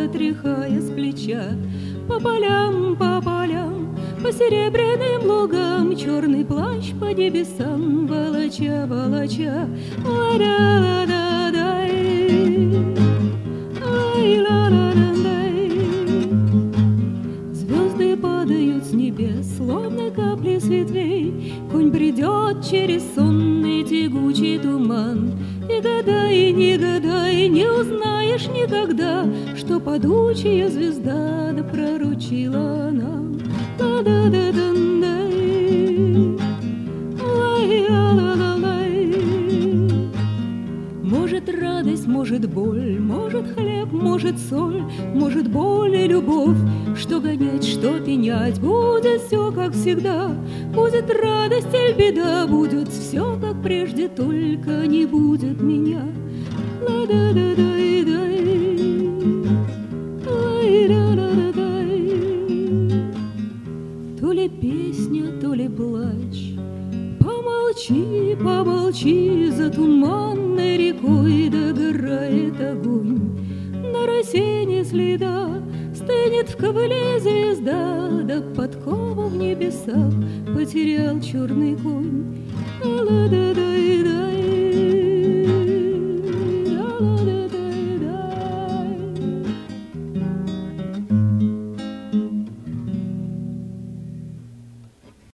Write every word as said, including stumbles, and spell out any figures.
сотряхая с плеча. По полям, по полям, по серебряным лугам, черный плащ по небесам, волоча, волоча. Ла-да-да-да-дай, ай-ла-ла-да-дай. Звезды падают с небес, словно капли с ветвей. Конь бредет через сонный тягучий туман. И гадай, не гадай, не узнаешь никогда, что падучая звезда да проручила нам. Ла-да-да-да-дай, лай-ла-ла-ла-лай. Может радость, может боль, может хлеб, может соль, может боль и любовь, что гонять, что пенять. Будет все, как всегда, будет радость или беда, будет все, как прежде, только не будет меня. Ла-да-да-дай-дай, лай-да-да-да-дай. То ли песня, то ли плач. Помолчи, помолчи, за туманной рекой догорает огонь. На росе не следа, стынет в ковыле звезда, да подкову в небесах потерял черный конь. Ла-да-да-дай-дай.